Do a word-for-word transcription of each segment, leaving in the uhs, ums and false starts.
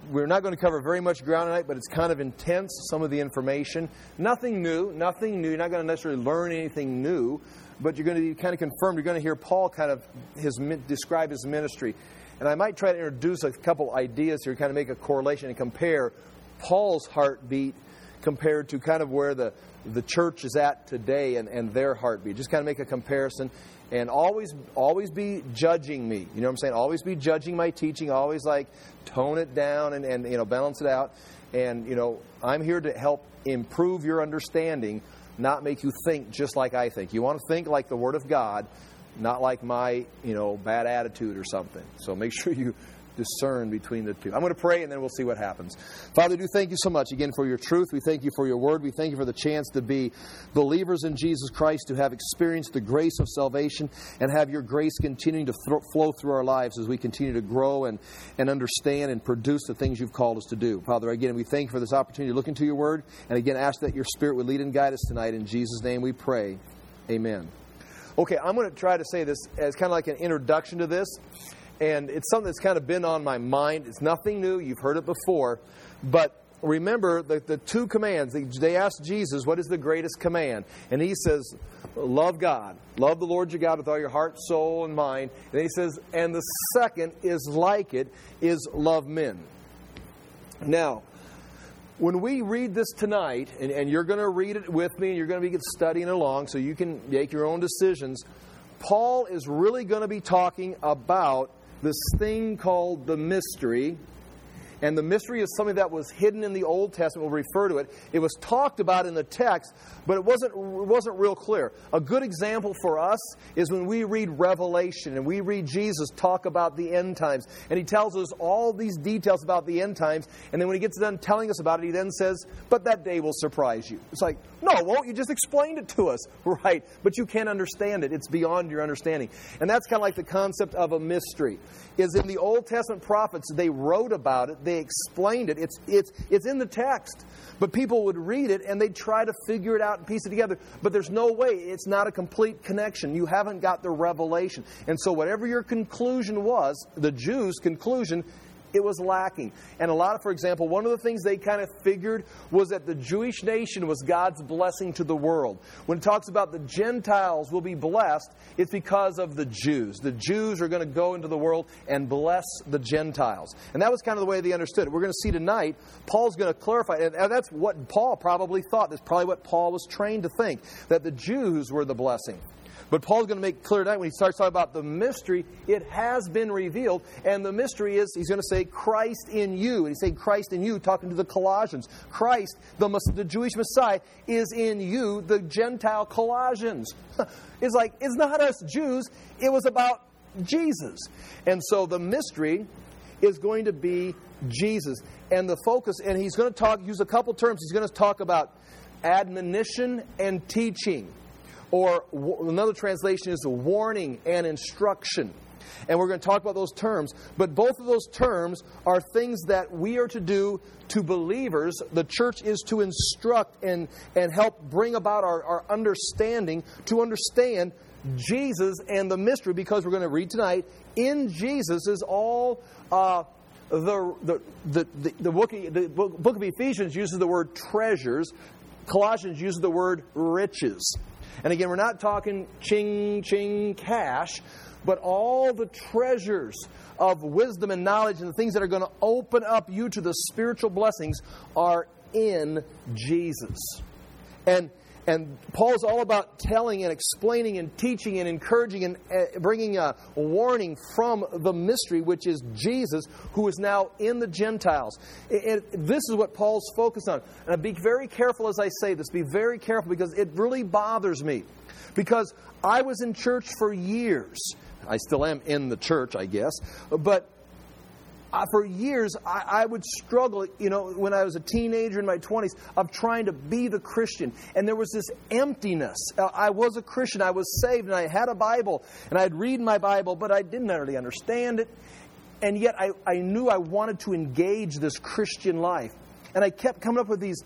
we're not going to cover very much ground tonight, but it's kind of intense, some of the information. Nothing new, nothing new. You're not going to necessarily learn anything new, but you're going to be kind of confirmed. You're going to hear Paul kind of his describe his ministry. And I might try to introduce a couple ideas here, kind of make a correlation and compare Paul's heartbeat compared to kind of where the, the church is at today and, and their heartbeat. Just kind of make a comparison. And always always be judging me. You know what I'm saying? Always be judging my teaching. Always like tone it down and, and you know balance it out. And you know I'm here to help improve your understanding, not make you think just like I think. You want to think like the Word of God, not like my you know bad attitude or something. So make sure you discern between the two. I'm going to pray and then we'll see what happens. Father, do thank you so much again for your truth. We thank you for your word. We thank you for the chance to be believers in Jesus Christ, to have experienced the grace of salvation and have your grace continuing to th- flow through our lives as we continue to grow and, and understand and produce the things you've called us to do. Father, again, we thank you for this opportunity to look into your word and again ask that your Spirit would lead and guide us tonight. In Jesus' name we pray. Amen. Okay, I'm going to try to say this as kind of like an introduction to this. And it's something that's kind of been on my mind. It's nothing new. You've heard it before. But remember the, the two commands. They, they asked Jesus, what is the greatest command? And he says, love God. Love the Lord your God with all your heart, soul, and mind. And then he says, and the second is like it, is love men. Now, when we read this tonight, and, and you're going to read it with me, and you're going to be studying along so you can make your own decisions, Paul is really going to be talking about this thing called the mystery. And the mystery is something that was hidden in the Old Testament. We'll refer to it. It was talked about in the text, but it wasn't, it wasn't real clear. A good example for us is when we read Revelation and we read Jesus talk about the end times. And he tells us all these details about the end times. And then when he gets done telling us about it, he then says, but that day will surprise you. It's like, no, it won't. You just explained it to us. Right. But you can't understand it. It's beyond your understanding. And that's kind of like the concept of a mystery. Is in the Old Testament prophets, they wrote about it. They explained it. It's it's it's in the text. But people would read it and they'd try to figure it out and piece it together. But there's no way. It's not a complete connection. You haven't got the revelation. And so whatever your conclusion was, the Jews' conclusion, it was lacking. And a lot of, for example, one of the things they kind of figured was that the Jewish nation was God's blessing to the world. When it talks about the Gentiles will be blessed, it's because of the Jews. The Jews are going to go into the world and bless the Gentiles. And that was kind of the way they understood it. We're going to see tonight, Paul's going to clarify, and that's what Paul probably thought. That's probably what Paul was trained to think, that the Jews were the blessing. But Paul's going to make clear tonight when he starts talking about the mystery, it has been revealed. And the mystery is, he's going to say, Christ in you. And he's saying Christ in you, talking to the Colossians. Christ, the, the Jewish Messiah, is in you, the Gentile Colossians. It's like, it's not us Jews. It was about Jesus. And so the mystery is going to be Jesus. And the focus, and he's going to talk, use a couple terms. He's going to talk about admonition and teaching. Or another translation is warning and instruction. And we're going to talk about those terms. But both of those terms are things that we are to do to believers. The church is to instruct and, and help bring about our, our understanding, to understand Jesus and the mystery. Because we're going to read tonight, in Jesus is all... Uh, the, the, the, the, the, book, the book of Ephesians uses the word treasures. Colossians uses the word riches. And again, we're not talking ching, ching, cash, but all the treasures of wisdom and knowledge and the things that are going to open up you to the spiritual blessings are in Jesus. And and Paul's all about telling and explaining and teaching and encouraging and uh, bringing a warning from the mystery, which is Jesus, who is now in the Gentiles. And this is what Paul's focused on. And be very careful as I say this. Be very careful because it really bothers me. Because I was in church for years. I still am in the church, I guess. But Uh, for years, I, I would struggle, you know, when I was a teenager in my twenties, of trying to be the Christian. And there was this emptiness. Uh, I was a Christian. I was saved, and I had a Bible, and I'd read my Bible, but I didn't really understand it. And yet, I, I knew I wanted to engage this Christian life. And I kept coming up with these,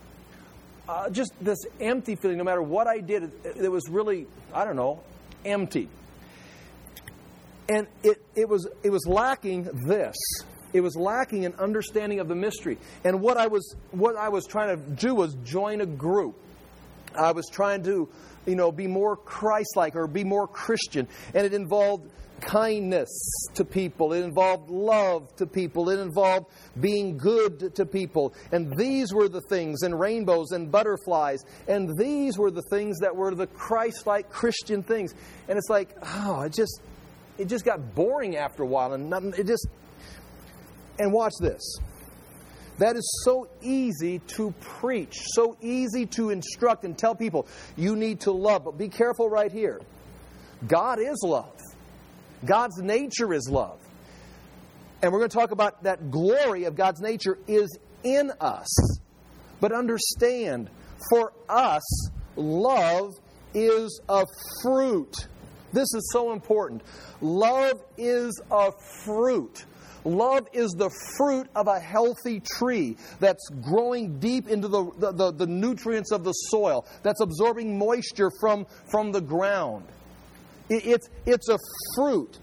uh, just this empty feeling. No matter what I did, it, it was really, I don't know, empty. And it, it was it was lacking this. It was lacking an understanding of the mystery. And what I was what I was trying to do was join a group. I was trying to, you know, be more Christ-like or be more Christian. And it involved kindness to people. It involved love to people. It involved being good to people. And these were the things, and rainbows and butterflies. And these were the things that were the Christ-like Christian things. And it's like, oh, it just, it just got boring after a while. And nothing, it just, and watch this. That is so easy to preach, so easy to instruct and tell people, you need to love. But be careful right here. God is love. God's nature is love. And we're going to talk about that glory of God's nature is in us. But understand, for us, love is a fruit. This is so important. Love is a fruit. Love is the fruit of a healthy tree that's growing deep into the, the, the, the nutrients of the soil, that's absorbing moisture from, from the ground. It, it's, it's a fruit.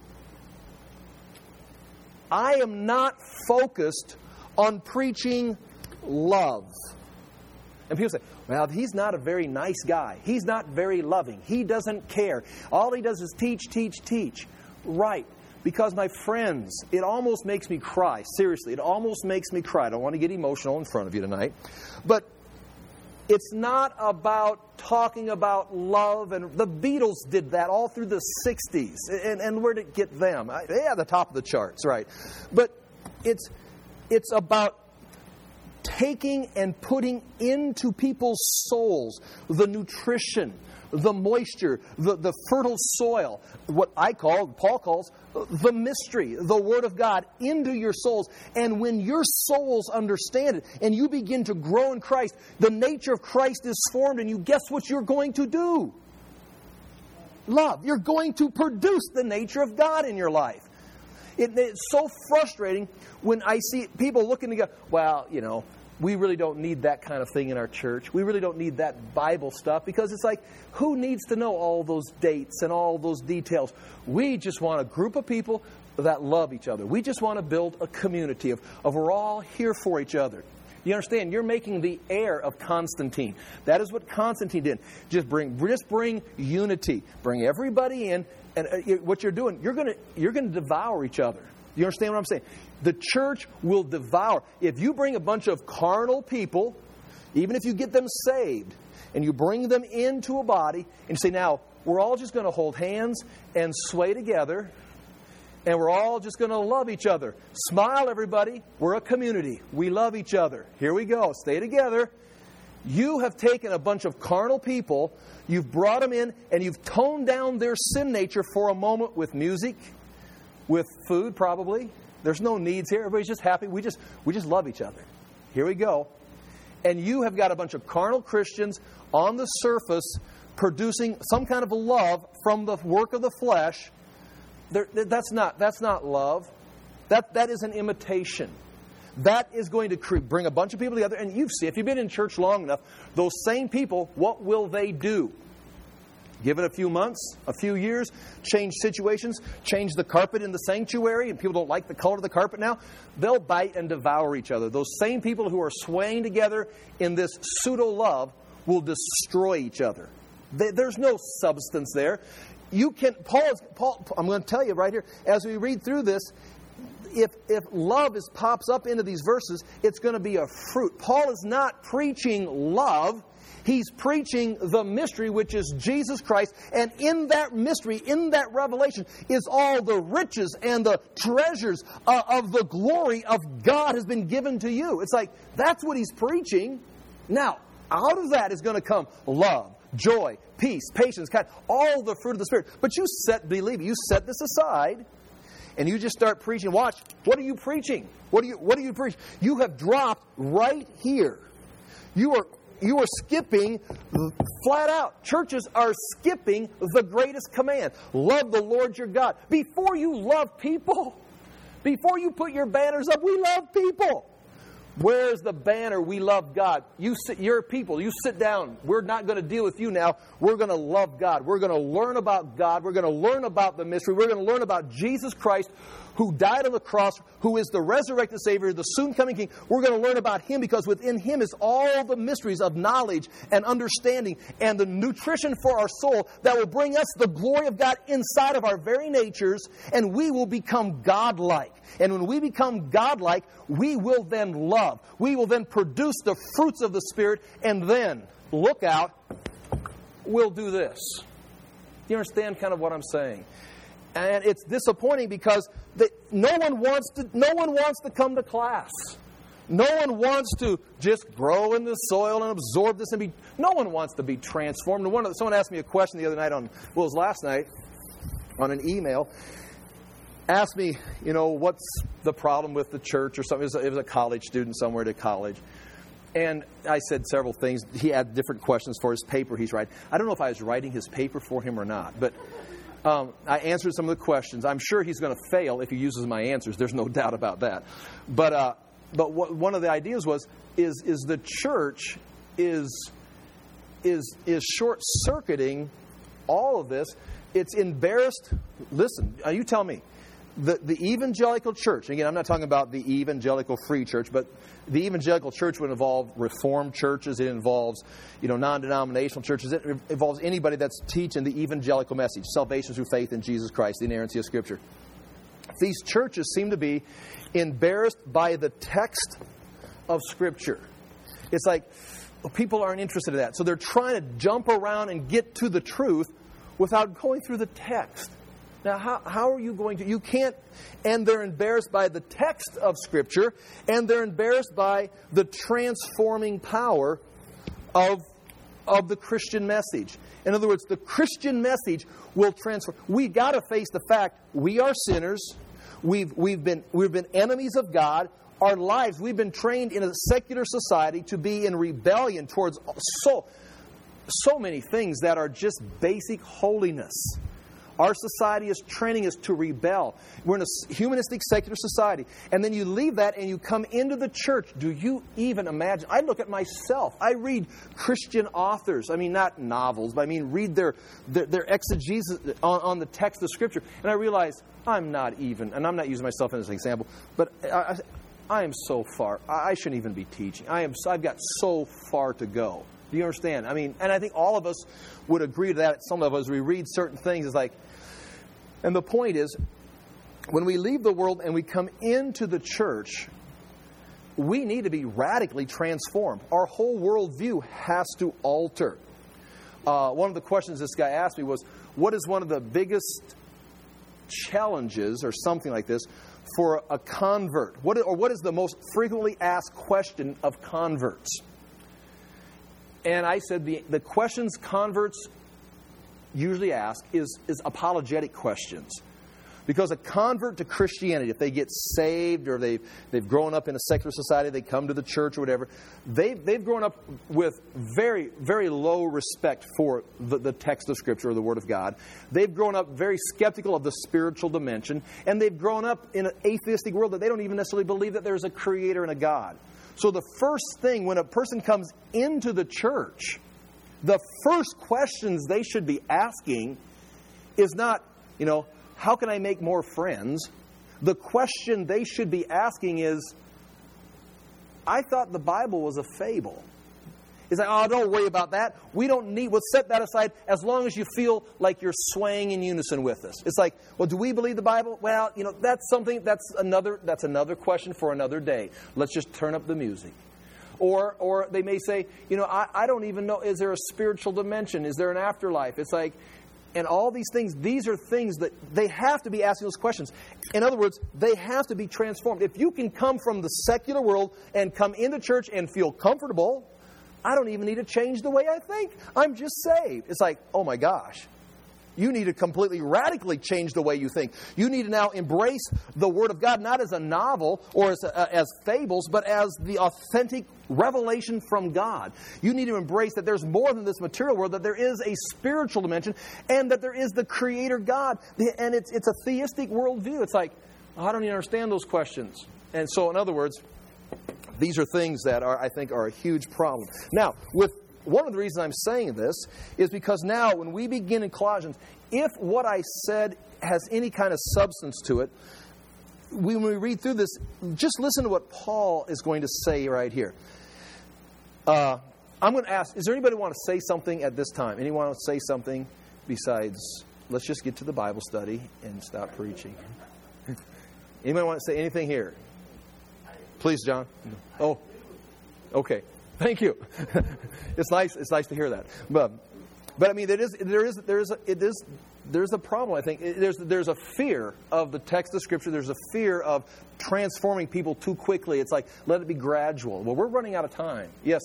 I am not focused on preaching love. And people say, well, he's not a very nice guy. He's not very loving. He doesn't care. All he does is teach, teach, teach. Right. Because, my friends, it almost makes me cry. Seriously, it almost makes me cry. I don't want to get emotional in front of you tonight. But it's not about talking about love. And the Beatles did that all through the sixties. And, and where did it get them? Yeah, the top of the charts, right. But it's it's about taking and putting into people's souls the nutrition, the moisture, the, the fertile soil, what I call, Paul calls, the mystery, the Word of God, into your souls. And when your souls understand it and you begin to grow in Christ, the nature of Christ is formed in you. Guess what you're going to do? Love. You're going to produce the nature of God in your life. It, it's so frustrating when I see people looking to go, well, you know, we really don't need that kind of thing in our church. We really don't need that Bible stuff, because it's like, who needs to know all those dates and all those details? We just want a group of people that love each other. We just want to build a community of, of we're all here for each other. You understand? You're making the heir of Constantine. That is what Constantine did. Just bring, just bring unity. Bring everybody in, and uh, what you're doing, you're going to you're going to devour each other. You understand what I'm saying? The church will devour. If you bring a bunch of carnal people, even if you get them saved, and you bring them into a body, and you say, now, we're all just going to hold hands and sway together, and we're all just going to love each other. Smile, everybody. We're a community. We love each other. Here we go. Stay together. You have taken a bunch of carnal people, you've brought them in, and you've toned down their sin nature for a moment with music, with food probably. There's no needs here. Everybody's just happy. We just we just love each other. Here we go. And you have got a bunch of carnal Christians on the surface producing some kind of a love from the work of the flesh. There, that's not that's not love. That that is an imitation. That is going to cre- bring a bunch of people together. And you see, if you've been in church long enough, those same people, what will they do? Give it a few months, a few years, change situations, change the carpet in the sanctuary, and people don't like the color of the carpet now. They'll bite and devour each other. Those same people who are swaying together in this pseudo-love will destroy each other. They, there's no substance there. You can, Paul, Paul, I'm going to tell you right here, as we read through this, if, if love is pops up into these verses, it's going to be a fruit. Paul is not preaching love. He's preaching the mystery, which is Jesus Christ. And in that mystery, in that revelation, is all the riches and the treasures uh, of the glory of God has been given to you. It's like, that's what he's preaching. Now, out of that is going to come love, joy, peace, patience, kind, all the fruit of the Spirit. But you set, believe it, you set this aside, and you just start preaching. Watch, what are you preaching? What do you, what do you preach? You have dropped right here. You are... You are skipping flat out. Churches are skipping the greatest command. Love the Lord your God. Before you love people, before you put your banners up, we love people. Where's the banner? We love God. You sit, you're people. You sit down. We're not going to deal with you now. We're going to love God. We're going to learn about God. We're going to learn about the mystery. We're going to learn about Jesus Christ, who died on the cross, who is the resurrected Savior, the soon coming King. We're going to learn about Him because within Him is all the mysteries of knowledge and understanding and the nutrition for our soul that will bring us the glory of God inside of our very natures, and we will become godlike. And when we become godlike, we will then love. We will then produce the fruits of the Spirit, and then, look out, we'll do this. You understand kind of what I'm saying? And it's disappointing because the, no one wants to. No one wants to come to class. No one wants to just grow in the soil and absorb this and be. No one wants to be transformed. And one, someone asked me a question the other night on. Well, it was last night on an email. Asked me, you know, what's the problem with the church or something. It was a, it was a college student somewhere at college. And I said several things. He had different questions for his paper he's writing. I don't know if I was writing his paper for him or not, but um, I answered some of the questions. I'm sure he's going to fail if he uses my answers. There's no doubt about that. But uh, but what, one of the ideas was is is the church is is is short circuiting all of this. It's embarrassed. Listen, uh, you tell me. The, the evangelical church, again, I'm not talking about the evangelical free church, but the evangelical church would involve Reformed churches. It involves, you know, non-denominational churches. It involves anybody that's teaching the evangelical message, salvation through faith in Jesus Christ, the inerrancy of Scripture. These churches seem to be embarrassed by the text of Scripture. It's like well, people aren't interested in that. So they're trying to jump around and get to the truth without going through the text. Now, how, how are you going to... You can't... And they're embarrassed by the text of Scripture, and they're embarrassed by the transforming power of, of the Christian message. In other words, the Christian message will transform. We've got to face the fact we are sinners. We've, we've, been, we've been enemies of God. Our lives, we've been trained in a secular society to be in rebellion towards so, so many things that are just basic holiness. Our society is training us to rebel. We're in a humanistic, secular society. And then you leave that and you come into the church. Do you even imagine? I look at myself. I read Christian authors. I mean, not novels, but I mean read their, their, their exegesis on, on the text of Scripture. And I realize I'm not even, and I'm not using myself as an example, but I, I am so far. I shouldn't even be teaching. I am, I've got so far to go. Do you understand? I mean, and I think all of us would agree to that. Some of us, we read certain things, it's like, and the point is, when we leave the world and we come into the church, we need to be radically transformed. Our whole worldview has to alter. Uh, one of the questions this guy asked me was, what is one of the biggest challenges, or something like this, for a convert? What, or what is the most frequently asked question of converts? And I said the, the questions converts usually ask is, is apologetic questions. Because a convert to Christianity, if they get saved or they've, they've grown up in a secular society, they come to the church or whatever, they've, they've grown up with very, very low respect for the, the text of Scripture or the Word of God. They've grown up very skeptical of the spiritual dimension, and they've grown up in an atheistic world that they don't even necessarily believe that there's a Creator and a God. So the first thing when a person comes into the church, the first questions they should be asking is not, you know, how can I make more friends? The question they should be asking is, I thought the Bible was a fable. It's like, oh, don't worry about that. We don't need, we'll set that aside as long as you feel like you're swaying in unison with us. It's like, well, do we believe the Bible? Well, you know, that's something, that's another, that's another question for another day. Let's just turn up the music. Or or they may say, you know, I, I don't even know, is there a spiritual dimension? Is there an afterlife? It's like, and all these things, these are things that they have to be asking those questions. In other words, they have to be transformed. If you can come from the secular world and come into church and feel comfortable, I don't even need to change the way I think. I'm just saved. It's like, oh my gosh. You need to completely, radically change the way you think. You need to now embrace the Word of God, not as a novel or as, uh, as fables, but as the authentic revelation from God. You need to embrace that there's more than this material world, that there is a spiritual dimension, and that there is the Creator God. And it's, it's a theistic worldview. It's like, oh, I don't even understand those questions. And so, in other words, these are things that are, I think, are a huge problem. Now, with one of the reasons I'm saying this is because now when we begin in Colossians, if what I said has any kind of substance to it, when we read through this, just listen to what Paul is going to say right here. Uh, I'm going to ask, is there anybody want to say something at this time? Anyone want to say something besides, let's just get to the Bible study and stop preaching? Anybody want to say anything here? Please, John. Oh, okay. Thank you. It's nice. It's nice to hear that. But, but I mean, there is, there is, there is, a, it is, there's a problem. I think there's, there's a fear of the text of Scripture. There's a fear of transforming people too quickly. It's like, let it be gradual. Well, we're running out of time. Yes.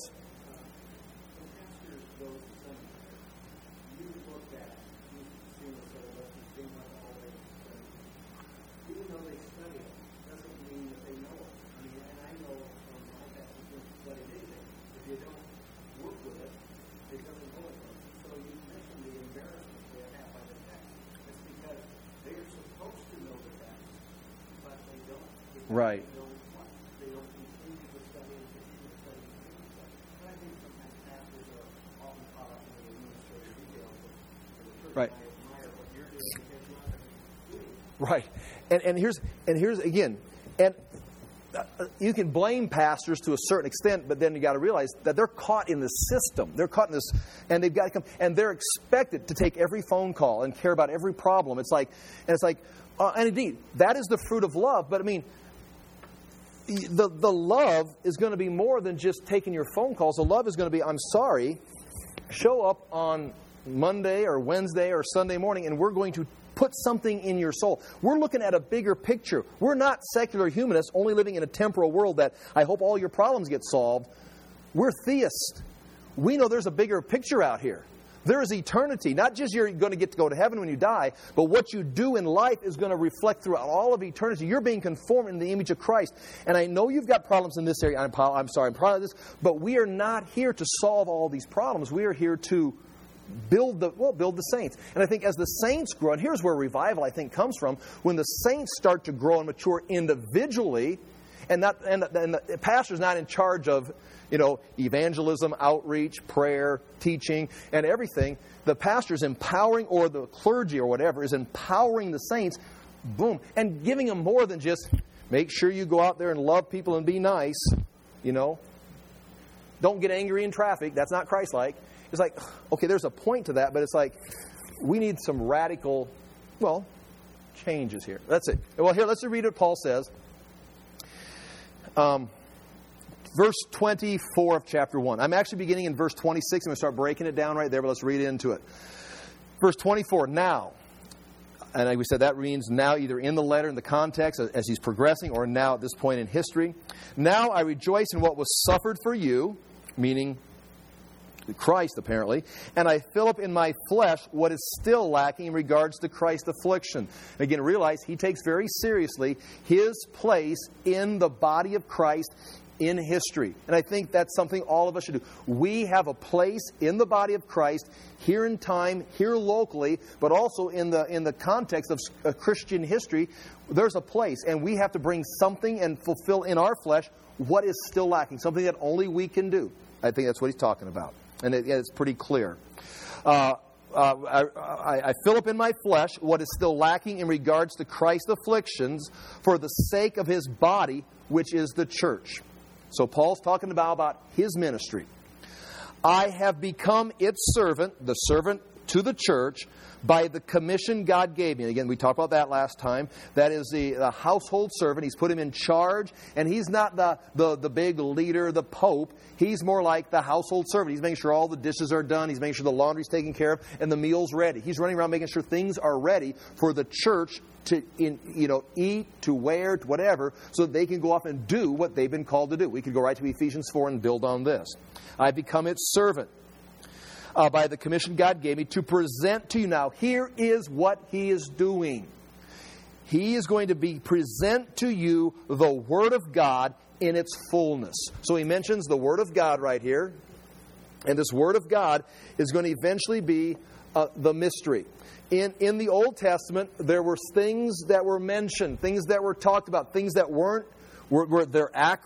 Right. Right. Right. And and here's and here's again, and uh, you can blame pastors to a certain extent, but then you got to realize that they're caught in the system. They're caught in this, and they've got to come, and they're expected to take every phone call and care about every problem. It's like, and it's like, uh, and indeed, that is the fruit of love. But I mean, The the love is going to be more than just taking your phone calls. The love is going to be, I'm sorry, show up on Monday or Wednesday or Sunday morning, and we're going to put something in your soul. We're looking at a bigger picture. We're not secular humanists only living in a temporal world that I hope all your problems get solved. We're theists. We know there's a bigger picture out here. There is eternity. Not just you're going to get to go to heaven when you die, but what you do in life is going to reflect throughout all of eternity. You're being conformed in the image of Christ. And I know you've got problems in this area. I'm, I'm sorry, I'm proud of this. But we are not here to solve all these problems. We are here to build the well, build the saints. And I think as the saints grow, and here's where revival, I think, comes from, when the saints start to grow and mature individually, and not and the, and the pastor's not in charge of, you know, evangelism, outreach, prayer, teaching, and everything. The pastor's empowering, or the clergy or whatever, is empowering the saints, boom, and giving them more than just make sure you go out there and love people and be nice, you know. Don't get angry in traffic. That's not Christ-like. It's like, okay, there's a point to that, but it's like we need some radical, well, changes here. That's it. Well, here, let's read what Paul says. Um, verse twenty-four of chapter one. I'm actually beginning in verse twenty-six. I'm going to start breaking it down right there, but let's read into it. Verse twenty-four, now. And we said that means now either in the letter, in the context, as he's progressing, or now at this point in history. Now I rejoice in what was suffered for you, meaning Christ apparently, and I fill up in my flesh what is still lacking in regards to Christ's affliction. Again, realize he takes very seriously his place in the body of Christ in history. And I think that's something all of us should do. We have a place in the body of Christ, here in time, here locally, but also in the in the context of uh, Christian history. There's a place, and we have to bring something and fulfill in our flesh what is still lacking, something that only we can do. I think that's what he's talking about. And it, it's pretty clear. Uh, uh, I, I, I fill up in my flesh what is still lacking in regards to Christ's afflictions for the sake of his body, which is the church. So Paul's talking about, about his ministry. I have become its servant, the servant to the church, by the commission God gave me. And again, we talked about that last time. That is the, the household servant. He's put him in charge. And he's not the, the, the big leader, the pope. He's more like the household servant. He's making sure all the dishes are done. He's making sure the laundry's taken care of and the meal's ready. He's running around making sure things are ready for the church to in, you know, eat, to wear, to whatever, so that they can go off and do what they've been called to do. We could go right to Ephesians four and build on this. I've become its servant. Uh, by the commission God gave me to present to you. Now, here is what he is doing. He is going to be present to you the Word of God in its fullness. So he mentions the Word of God right here. And this Word of God is going to eventually be uh, the mystery. In, in the Old Testament, there were things that were mentioned, things that were talked about, things that weren't, were, were they're accurate,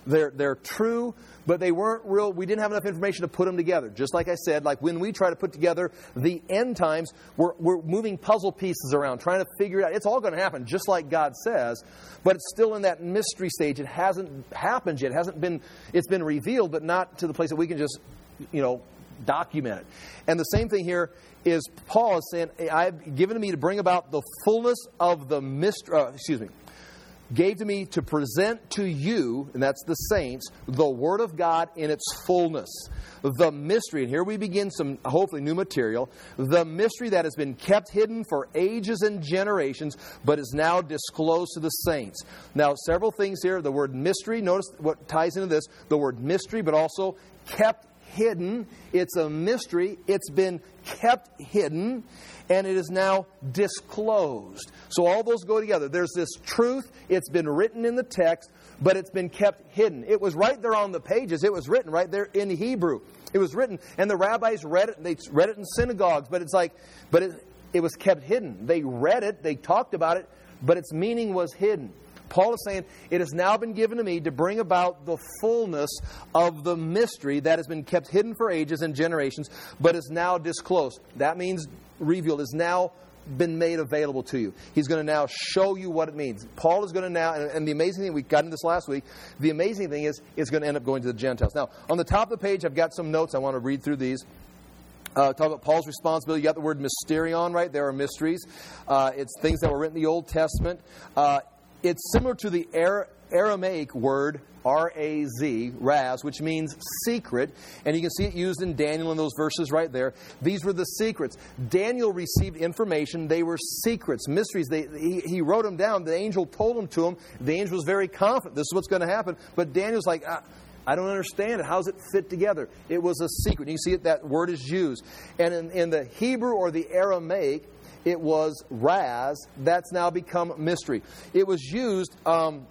They're, they're true, but they weren't real. We didn't have enough information to put them together. Just like I said, like when we try to put together the end times, we're, we're moving puzzle pieces around, trying to figure it out. It's all going to happen, just like God says, but it's still in that mystery stage. It hasn't happened yet. It hasn't been, it's been revealed, but not to the place that we can just, you know, document it. And the same thing here is Paul is saying, I've given to me to bring about the fullness of the mystery, uh, excuse me, gave to me to present to you, and that's the saints, the Word of God in its fullness. The mystery, and here we begin some hopefully new material, the mystery that has been kept hidden for ages and generations, but is now disclosed to the saints. Now, several things here. The word mystery, notice what ties into this, the word mystery, but also kept hidden. It's a mystery. It's been kept hidden, and it is now disclosed. So all those go together. There's this truth. It's been written in the text, but it's been kept hidden. It was right there on the pages. It was written right there in Hebrew. It was written, and the rabbis read it. They read it in synagogues, but it's like, but it, it was kept hidden. They read it. They talked about it, but its meaning was hidden. Paul is saying, it has now been given to me to bring about the fullness of the mystery that has been kept hidden for ages and generations, but is now disclosed. That means revealed, is now been made available to you. He's going to now show you what it means. Paul is going to now, and, and the amazing thing, we got into this last week, the amazing thing is, it's going to end up going to the Gentiles. Now, on the top of the page, I've got some notes. I want to read through these. Uh, talk about Paul's responsibility. You got the word mysterion, right? There are mysteries. Uh, it's things that were written in the Old Testament. Uh, It's similar to the Aramaic word R A Z, raz, which means secret. And you can see it used in Daniel in those verses right there. These were the secrets. Daniel received information. They were secrets, mysteries. They, he, he wrote them down. The angel told them to him. The angel was very confident. This is what's going to happen. But Daniel's like, I, I don't understand it. How does it fit together? It was a secret. You see it, that word is used. And in, in the Hebrew or the Aramaic, it was raz. That's now become mystery. It was used um,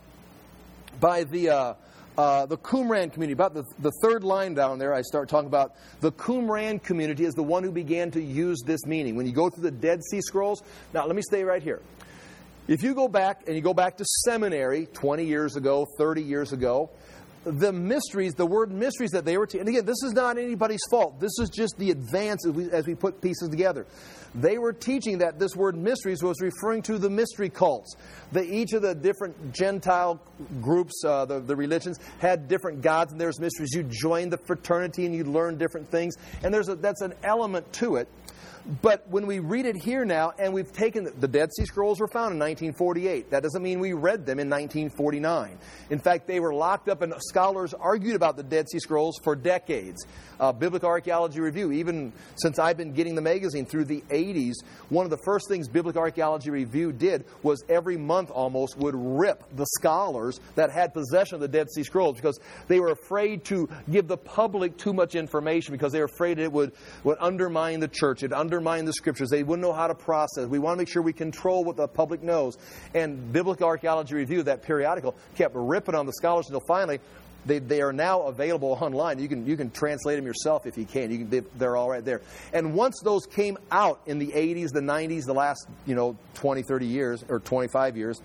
by the uh, uh, the Qumran community. About the, the third line down there, I start talking about the Qumran community is the one who began to use this meaning. When you go through the Dead Sea Scrolls, now let me stay right here. If you go back and you go back to seminary twenty years ago, thirty years ago, the mysteries, the word mysteries that they were teaching, and again, this is not anybody's fault. This is just the advance as we, as we put pieces together. They were teaching that this word mysteries was referring to the mystery cults. The, each of the different Gentile groups, uh, the, the religions, had different gods and there's mysteries. You joined the fraternity and you learn different things. And there's a, that's an element to it. But when we read it here now, and we've taken, the Dead Sea Scrolls were found in nineteen forty-eight. That doesn't mean we read them in nineteen forty-nine. In fact, they were locked up, and scholars argued about the Dead Sea Scrolls for decades. Uh, Biblical Archaeology Review, even since I've been getting the magazine through the eighties, one of the first things Biblical Archaeology Review did was every month almost would rip the scholars that had possession of the Dead Sea Scrolls because they were afraid to give the public too much information because they were afraid it would, would undermine the church. It would undermine the Scriptures. They wouldn't know how to process. We want to make sure we control what the public knows. And Biblical Archaeology Review, that periodical, kept ripping on the scholars until finally They, they are now available online. You can you can translate them yourself if you can. You can they, they're all right there. And once those came out in the eighties, the nineties, the last, you know, twenty, thirty years, or twenty-five years,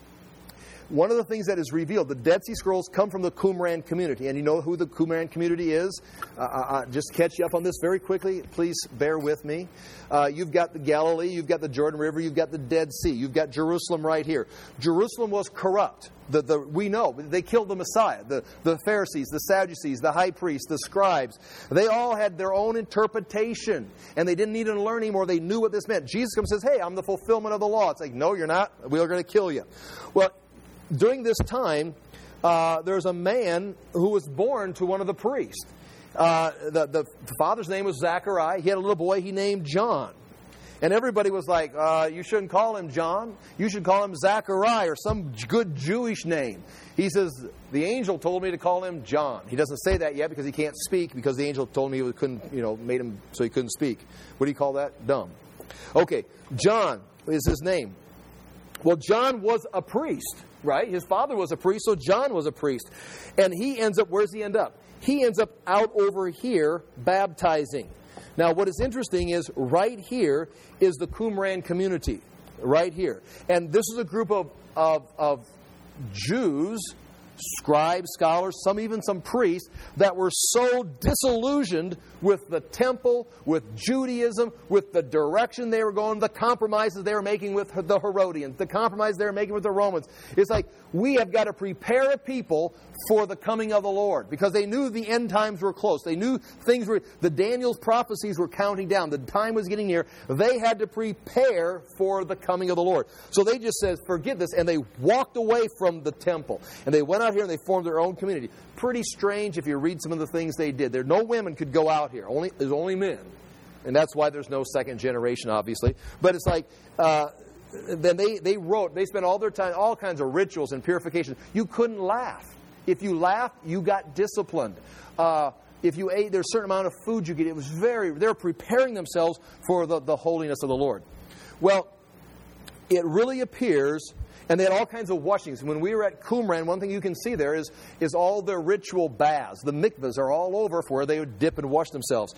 one of the things that is revealed, the Dead Sea Scrolls come from the Qumran community. And you know who the Qumran community is? Uh, uh, just catch you up on this very quickly. Please bear with me. Uh, you've got the Galilee. You've got the Jordan River. You've got the Dead Sea. You've got Jerusalem right here. Jerusalem was corrupt. The, the, we know. They killed the Messiah. The, the Pharisees, the Sadducees, the high priests, the scribes. They all had their own interpretation. And they didn't need to learn anymore. They knew what this meant. Jesus comes and says, hey, I'm the fulfillment of the law. It's like, no, you're not. We are going to kill you. Well, during this time, uh, there's a man who was born to one of the priests. Uh, the, the father's name was Zachariah. He had a little boy he named John. And everybody was like, uh, you shouldn't call him John. You should call him Zachariah or some good Jewish name. He says, the angel told me to call him John. He doesn't say that yet because he can't speak because the angel told me he couldn't, you know, made him so he couldn't speak. What do you call that? Dumb. Okay, John is his name. Well, John was a priest, right? His father was a priest, so John was a priest. And he ends up, where's he end up? He ends up out over here baptizing. Now, what is interesting is right here is the Qumran community, right here. And this is a group of, of, of Jews scribes, scholars, some even some priests that were so disillusioned with the temple, with Judaism, with the direction they were going, the compromises they were making with the Herodians, the compromise they were making with the Romans. It's like, we have got to prepare a people for the coming of the Lord, because they knew the end times were close. They knew things were, the Daniel's prophecies were counting down. The time was getting near. They had to prepare for the coming of the Lord. So they just said, forget this, and they walked away from the temple. And they went out here and they formed their own community. Pretty strange if you read some of the things they did. There, no women could go out here. Only there's only men, and that's why there's no second generation, obviously. But it's like. Uh, Then they, they wrote, they spent all their time, all kinds of rituals and purification. You couldn't laugh. If you laughed, you got disciplined. Uh, if you ate, there's a certain amount of food you get. It was very, they're preparing themselves for the, the holiness of the Lord. Well, it really appears, and they had all kinds of washings. When we were at Qumran, one thing you can see there is, is all their ritual baths. The mikvahs are all over for where they would dip and wash themselves.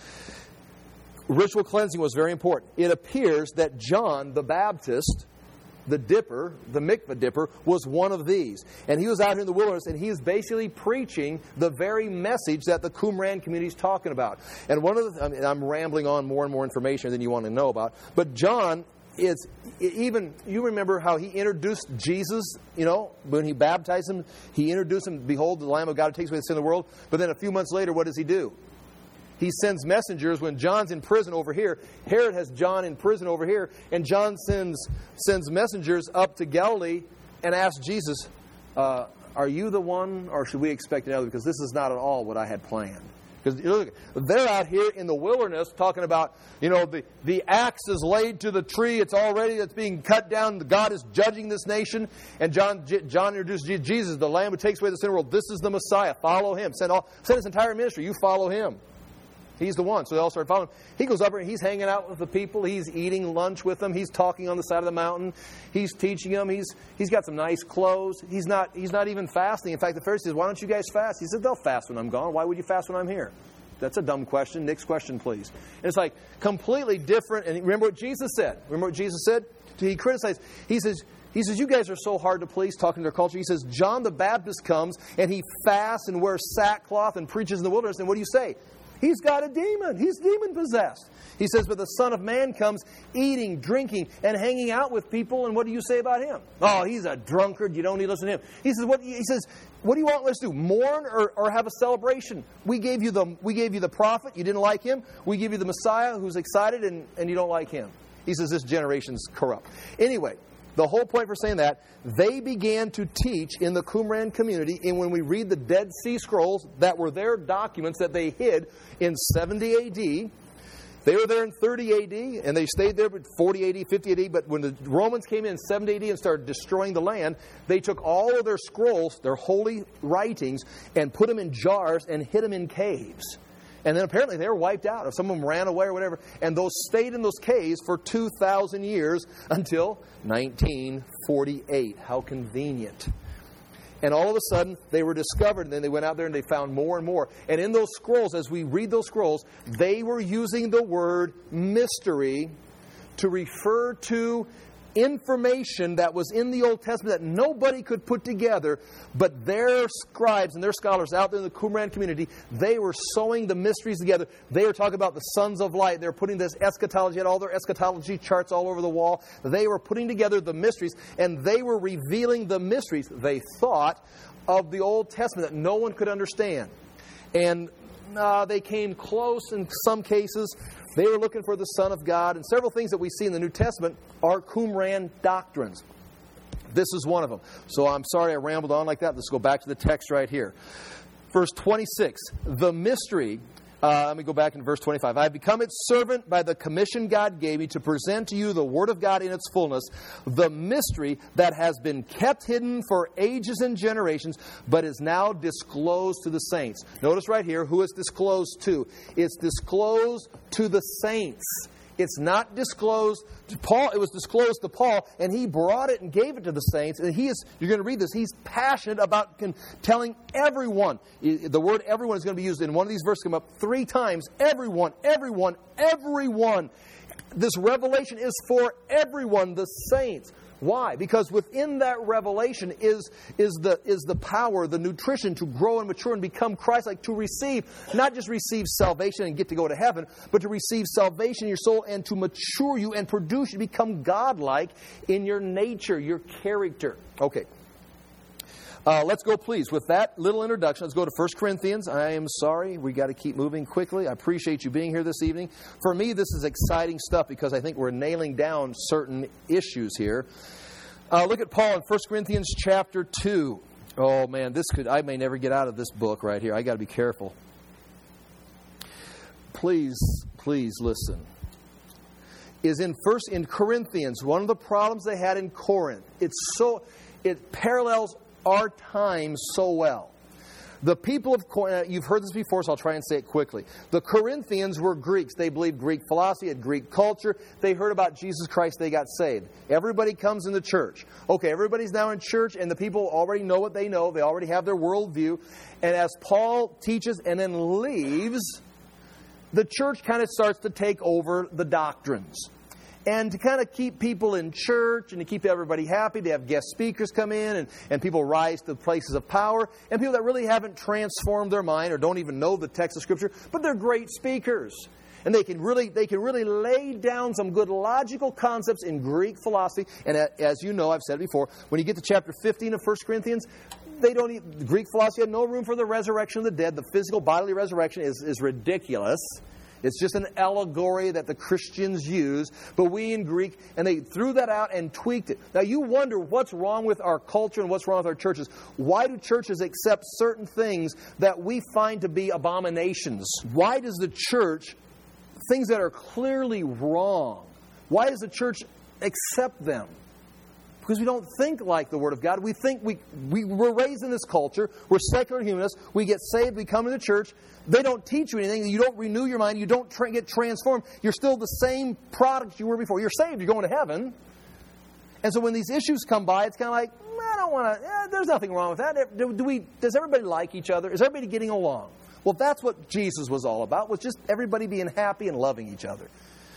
Ritual cleansing was very important. It appears that John the Baptist, the dipper, the mikvah dipper, was one of these. And he was out here in the wilderness, and he is basically preaching the very message that the Qumran community is talking about. And one of the, I mean, I'm rambling on more and more information than you want to know about, but John is, even, you remember how he introduced Jesus, you know, when he baptized him, he introduced him, behold, the Lamb of God who takes away the sin of the world. But then a few months later, what does he do? He sends messengers when John's in prison over here. Herod has John in prison over here. And John sends sends messengers up to Galilee and asks Jesus, uh, are you the one, or should we expect another? Because this is not at all what I had planned. Because look, they're out here in the wilderness talking about, you know, the, the axe is laid to the tree. It's already, it's being cut down. God is judging this nation. And John John introduced Jesus, the Lamb who takes away the sin of the world. This is the Messiah. Follow him. Send, all, send his entire ministry. You follow him. He's the one. So they all start following him. He goes up and he's hanging out with the people. He's eating lunch with them. He's talking on the side of the mountain. He's teaching them. He's He's got some nice clothes. He's not He's not even fasting. In fact, the Pharisees says, why don't you guys fast? He said, they'll fast when I'm gone. Why would you fast when I'm here? That's a dumb question. Next question, please. And it's like completely different. And remember what Jesus said. Remember what Jesus said? He criticized. He says, He says, you guys are so hard to please, talking to their culture. He says, John the Baptist comes and he fasts and wears sackcloth and preaches in the wilderness. And what do you say? He's got a demon. He's demon-possessed. He says, but the Son of Man comes eating, drinking, and hanging out with people. And what do you say about him? Oh, he's a drunkard. You don't need to listen to him. He says, what, he says, what do you want us to do? Mourn or, or have a celebration? We gave you the we gave you the prophet. You didn't like him. We give you the Messiah who's excited, and, and you don't like him. He says, this generation's corrupt. Anyway, the whole point for saying that, they began to teach in the Qumran community, and when we read the Dead Sea Scrolls, that were their documents that they hid in seventy A D, they were there in thirty A D, and they stayed there in forty A D, fifty A D, but when the Romans came in in seventy A D and started destroying the land, they took all of their scrolls, their holy writings, and put them in jars and hid them in caves. And then apparently they were wiped out. If some of them ran away or whatever. And those stayed in those caves for two thousand years until nineteen forty-eight. How convenient. And all of a sudden, they were discovered. And then they went out there and they found more and more. And in those scrolls, as we read those scrolls, they were using the word mystery to refer to information that was in the Old Testament that nobody could put together, but their scribes and their scholars out there in the Qumran community, they were sewing the mysteries together. They were talking about the sons of light. They were putting this eschatology, had all their eschatology charts all over the wall. They were putting together the mysteries, and they were revealing the mysteries, they thought, of the Old Testament that no one could understand. And uh, they came close in some cases. They were looking for the Son of God, and several things that we see in the New Testament are Qumran doctrines. This is one of them. So I'm sorry I rambled on like that. Let's go back to the text right here. Verse twenty-six, the mystery. Uh, let me go back in verse twenty-five. I have become its servant by the commission God gave me to present to you the Word of God in its fullness, the mystery that has been kept hidden for ages and generations, but is now disclosed to the saints. Notice right here who it's disclosed to. It's disclosed to the saints. It's not disclosed to Paul. It was disclosed to Paul, and he brought it and gave it to the saints. And he is, you're going to read this, he's passionate about telling everyone. The word everyone is going to be used in one of these verses, come up three times. Everyone, everyone, everyone. This revelation is for everyone, the saints. Why? Because within that revelation is, is, the, is the power, the nutrition to grow and mature and become Christ-like, to receive, not just receive salvation and get to go to heaven, but to receive salvation in your soul and to mature you and produce you, become God-like in your nature, your character. Okay. Uh, let's go, please. With that little introduction, let's go to First Corinthians. I am sorry. We got to keep moving quickly. I appreciate you being here this evening. For me, this is exciting stuff because I think we're nailing down certain issues here. Uh, look at Paul in First Corinthians chapter two. Oh, man, this could I may never get out of this book right here. I got to be careful. Please, please listen. Is in First in Corinthians, one of the problems they had in Corinth. It's so it parallels our time so well. The people of Corinth, you've heard this before, so I'll try and say it quickly. The Corinthians were Greeks. They believed Greek philosophy, had Greek culture. They heard about Jesus Christ, they got saved. Everybody comes into church. Okay, everybody's now in church, and the people already know what they know. They already have their worldview. And as Paul teaches and then leaves, the church kind of starts to take over the doctrines. And to kind of keep people in church and to keep everybody happy, to have guest speakers come in and, and people rise to places of power. And people that really haven't transformed their mind or don't even know the text of Scripture, but they're great speakers. And they can really they can really lay down some good logical concepts in Greek philosophy. And as you know, I've said it before, when you get to chapter fifteen of First Corinthians, they don't even, Greek philosophy had no room for the resurrection of the dead. The physical bodily resurrection is, is ridiculous. It's just an allegory that the Christians use, but we in Greek, and they threw that out and tweaked it. Now you wonder what's wrong with our culture and what's wrong with our churches. Why do churches accept certain things that we find to be abominations? Why does the church, things that are clearly wrong, why does the church accept them? Because we don't think like the Word of God. We think we, we, we're raised in this culture. We're secular humanists. We get saved. We come to the church. They don't teach you anything. You don't renew your mind. You don't tra- get transformed. You're still the same product you were before. You're saved. You're going to heaven. And so when these issues come by, it's kind of like, I don't want to, eh, there's nothing wrong with that. Do, do we? Does everybody like each other? Is everybody getting along? Well, that's what Jesus was all about, was just everybody being happy and loving each other.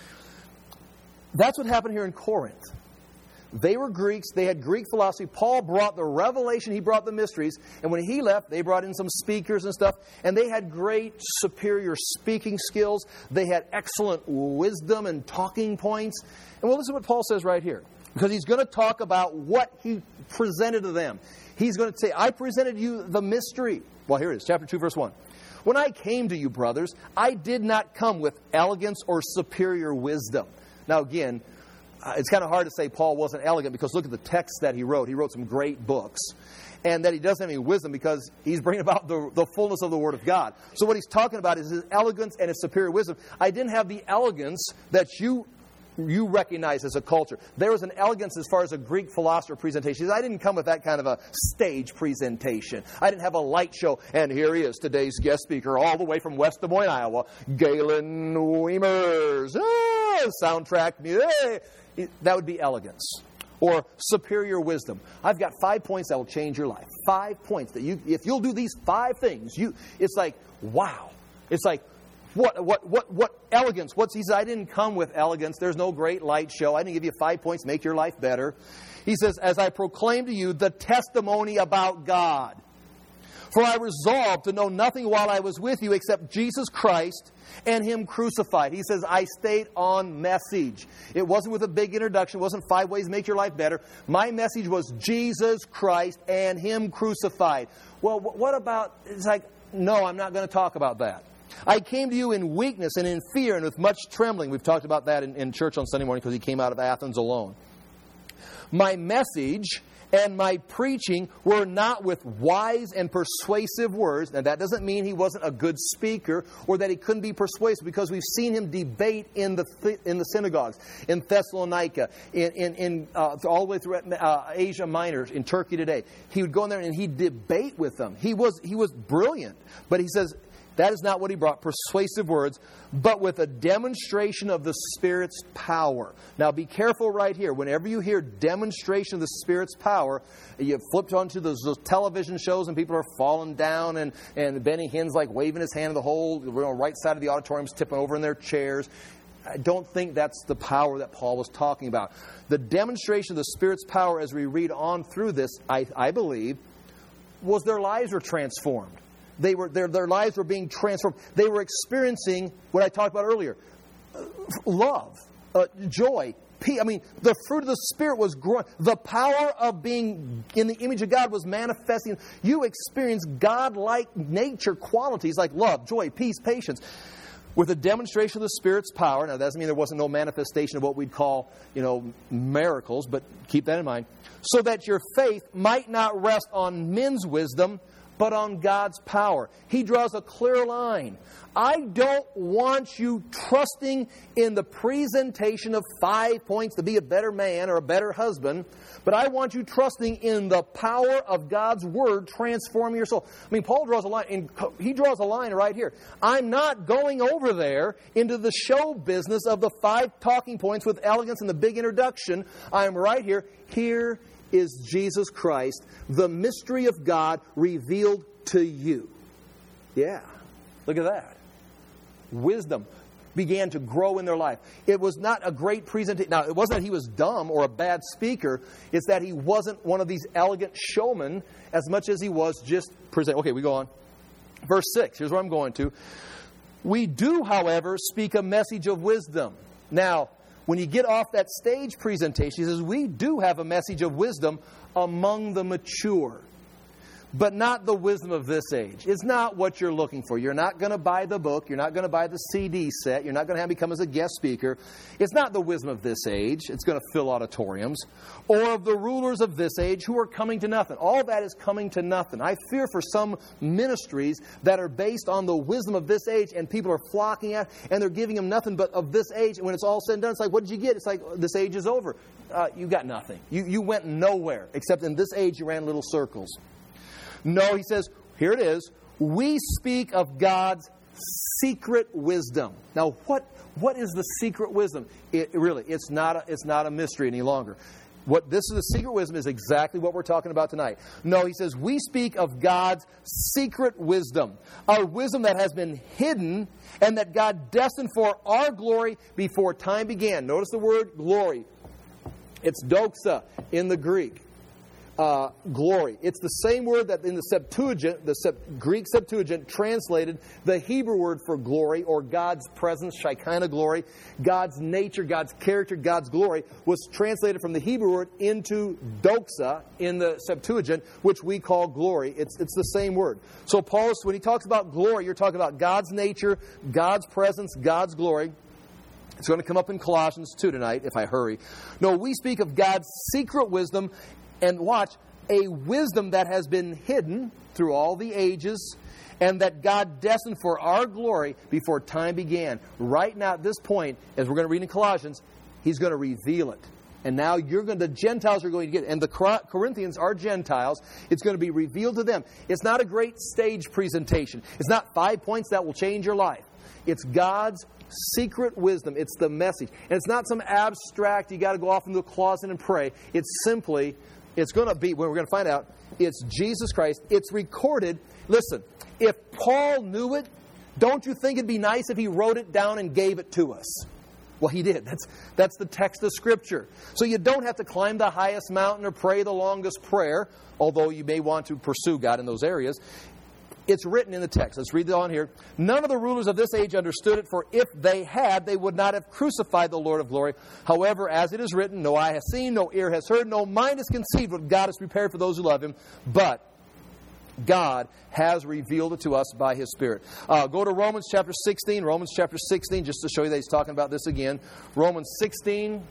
That's what happened here in Corinth. They were Greeks. They had Greek philosophy. Paul brought the revelation. He brought the mysteries. And when he left, they brought in some speakers and stuff. And they had great, superior speaking skills. They had excellent wisdom and talking points. And well, listen to what Paul says right here. Because he's going to talk about what he presented to them. He's going to say, I presented you the mystery. Well, here it is, chapter two, verse one. When I came to you, brothers, I did not come with elegance or superior wisdom. Now, again, Uh, it's kind of hard to say Paul wasn't elegant because look at the text that he wrote. He wrote some great books. And that he doesn't have any wisdom because he's bringing about the, the fullness of the Word of God. So what he's talking about is his elegance and his superior wisdom. I didn't have the elegance that you you recognize as a culture. There was an elegance as far as a Greek philosopher presentation. He says, I didn't come with that kind of a stage presentation. I didn't have a light show. And here he is, today's guest speaker, all the way from West Des Moines, Iowa, Galen Weimers. Ah, soundtrack music. That would be elegance or superior wisdom. I've got five points that will change your life. Five points that you, if you'll do these five things, you, it's like, wow. It's like, what, what, what, what elegance? What's, he says, I didn't come with elegance. There's no great light show. I didn't give you five points to make your life better. He says, as I proclaim to you the testimony about God. For I resolved to know nothing while I was with you except Jesus Christ and Him crucified. He says, I stayed on message. It wasn't with a big introduction. It wasn't five ways to make your life better. My message was Jesus Christ and Him crucified. Well, what about, it's like, no, I'm not going to talk about that. I came to you in weakness and in fear and with much trembling. We've talked about that in, in church on Sunday morning because he came out of Athens alone. My message and my preaching were not with wise and persuasive words. Now, that doesn't mean he wasn't a good speaker or that he couldn't be persuasive, because we've seen him debate in the in the synagogues, in Thessalonica, in, in, in uh, all the way through uh, Asia Minor, in Turkey today. He would go in there and he'd debate with them. He was, he was brilliant. But he says, that is not what he brought, persuasive words, but with a demonstration of the Spirit's power. Now be careful right here. Whenever you hear demonstration of the Spirit's power, you flipped onto those, those television shows and people are falling down and, and Benny Hinn's like waving his hand in the whole you know, right side of the auditorium's tipping over in their chairs. I don't think that's the power that Paul was talking about. The demonstration of the Spirit's power as we read on through this, I, I believe, was their lives were transformed. They were their, their lives were being transformed. They were experiencing what I talked about earlier. Love, uh, joy, peace. I mean, the fruit of the Spirit was growing. The power of being in the image of God was manifesting. You experience God-like nature qualities like love, joy, peace, patience, with a demonstration of the Spirit's power. Now, that doesn't mean there wasn't no manifestation of what we'd call, you know, miracles, but keep that in mind. So that your faith might not rest on men's wisdom, but on God's power. He draws a clear line. I don't want you trusting in the presentation of five points to be a better man or a better husband, but I want you trusting in the power of God's Word transforming your soul. I mean, Paul draws a line, and he draws a line right here. I'm not going over there into the show business of the five talking points with elegance and the big introduction. I'm right here. Here is Jesus Christ, the mystery of God revealed to you. Yeah, look at that. Wisdom began to grow in their life. It was not a great presentation. Now, it wasn't that he was dumb or a bad speaker. It's that he wasn't one of these elegant showmen as much as he was just present. Okay, we go on. Verse six, here's where I'm going to. We do, however, speak a message of wisdom. Now, when you get off that stage presentation, he says, we do have a message of wisdom among the mature, but not the wisdom of this age. It's not what you're looking for. You're not going to buy the book. You're not going to buy the C D set. You're not going to have me come as a guest speaker. It's not the wisdom of this age. It's going to fill auditoriums. Or of the rulers of this age who are coming to nothing. All that is coming to nothing. I fear for some ministries that are based on the wisdom of this age, and people are flocking at, and they're giving them nothing but of this age. And when it's all said and done, it's like, what did you get? It's like, this age is over. Uh, you got nothing. You, you went nowhere, except in this age you ran little circles. No, he says, here it is. We speak of God's secret wisdom. Now, what what is the secret wisdom? It really, it's not a, it's not a mystery any longer. What this is the secret wisdom is exactly what we're talking about tonight. No, he says, we speak of God's secret wisdom, a wisdom that has been hidden and that God destined for our glory before time began. Notice the word glory. It's doxa in the Greek. Uh, glory. It's the same word that in the Septuagint, the Sep- Greek Septuagint translated the Hebrew word for glory, or God's presence, Shekinah glory, God's nature, God's character, God's glory, was translated from the Hebrew word into doxa in the Septuagint, which we call glory. It's, it's the same word. So Paul, when he talks about glory, you're talking about God's nature, God's presence, God's glory. It's going to come up in Colossians two tonight, if I hurry. No, we speak of God's secret wisdom. And watch, a wisdom that has been hidden through all the ages and that God destined for our glory before time began. Right now at this point, as we're going to read in Colossians, He's going to reveal it. And now you're going, the Gentiles are going to get it. And the Corinthians are Gentiles. It's going to be revealed to them. It's not a great stage presentation. It's not five points that will change your life. It's God's secret wisdom. It's the message. And it's not some abstract, you got to go off into a closet and pray. It's simply... It's going to be, well, we're going to find out, it's Jesus Christ. It's recorded. Listen, if Paul knew it, don't you think it'd be nice if he wrote it down and gave it to us? Well, he did. That's, that's the text of Scripture. So you don't have to climb the highest mountain or pray the longest prayer, although you may want to pursue God in those areas. It's written in the text. Let's read it on here. None of the rulers of this age understood it, for if they had, they would not have crucified the Lord of glory. However, as it is written, no eye has seen, no ear has heard, no mind has conceived what God has prepared for those who love Him. But God has revealed it to us by His Spirit. Uh, go to Romans chapter sixteen. Romans chapter sixteen, just to show you that he's talking about this again. Romans sixteen.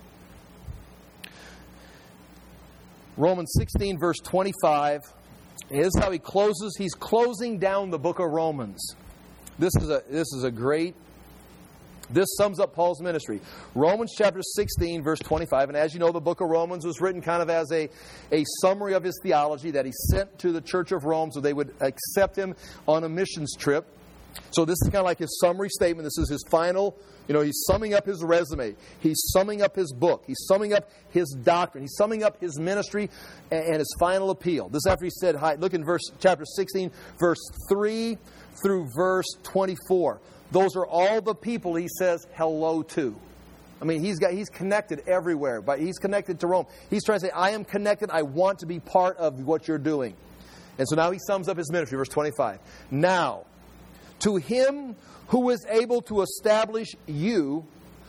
Romans sixteen, verse twenty-five. Here's how he closes. He's closing down the book of Romans. This is a this is a great, this sums up Paul's ministry. Romans chapter sixteen, verse twenty-five. And as you know, the book of Romans was written kind of as a, a summary of his theology that he sent to the church of Rome so they would accept him on a missions trip. So this is kind of like his summary statement. This is his final, you know, he's summing up his resume. He's summing up his book. He's summing up his doctrine. He's summing up his ministry and, and his final appeal. This is after he said, hi, look in verse chapter sixteen, verse three through verse twenty-four. Those are all the people he says hello to. I mean, he's got he's connected everywhere, but he's connected to Rome. He's trying to say, I am connected. I want to be part of what you're doing. And so now he sums up his ministry, verse twenty-five. Now, to him who is able to establish you